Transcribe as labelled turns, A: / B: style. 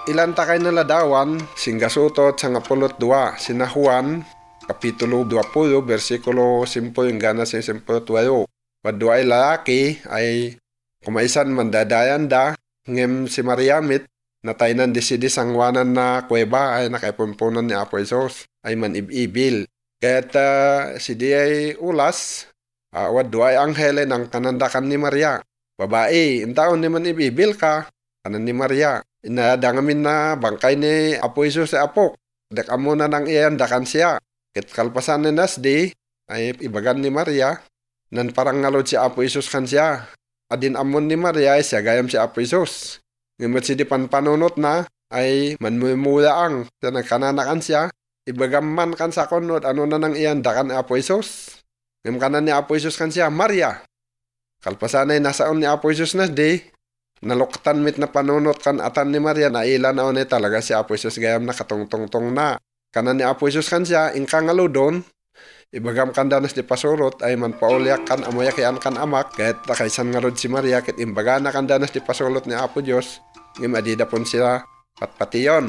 A: ilan ta kay naladawan, singasutot sa nga pulot 2, sina Juan, Kapitulo 20, versikulo 10 hanggang sa 12. Wadwa ay lalaki ay kumaisan mandadayan da, ngem si Mariamit, nataynan di si sangwanan na kuweba ay nakaipunpunan ni Apo Isos, ay manibibil. Kaya't si di ay ulas, wadwa ay anghel ng kanandakan ni Maria. Babae, intaon ni manibibil ka, kanan ni Maria. Inadangamin na bangkay ni Apo Isos sa apok. Dek amo na nang iyandakan siya. Kit kalpasan ni Nasdi, ay ibagan ni Maria, nan parang ngalod si Apo Isos kan siya. Adin amon ni Maria ay siya gayam si Apo Isos. Ngamit si di panpanunot na, ay manmumula ang sa nagkananakan siya, ibagam man kan sa konot, ano na nang iyandakan ni Apo Isos. Ngam kanan ni Apo Isos kan siya, Maria. Kalpasan ay nasaon ni Apo Isos Nasdi, naluktan mit na panunot kan atan ni Maria na ilan na ni talaga si Apo Isos gayam na katungtungtong na. Kanan ni Apo Isos kan siya, ingkang aludon, ibagam kan danas di pasurot ay manpaulyak kan amoyakian kan amak, kahit nakaisan nga rod si Maria, kahit imbaga na kan danas di pasulot ni Apo Diyos, ngim adida pon sila patpation.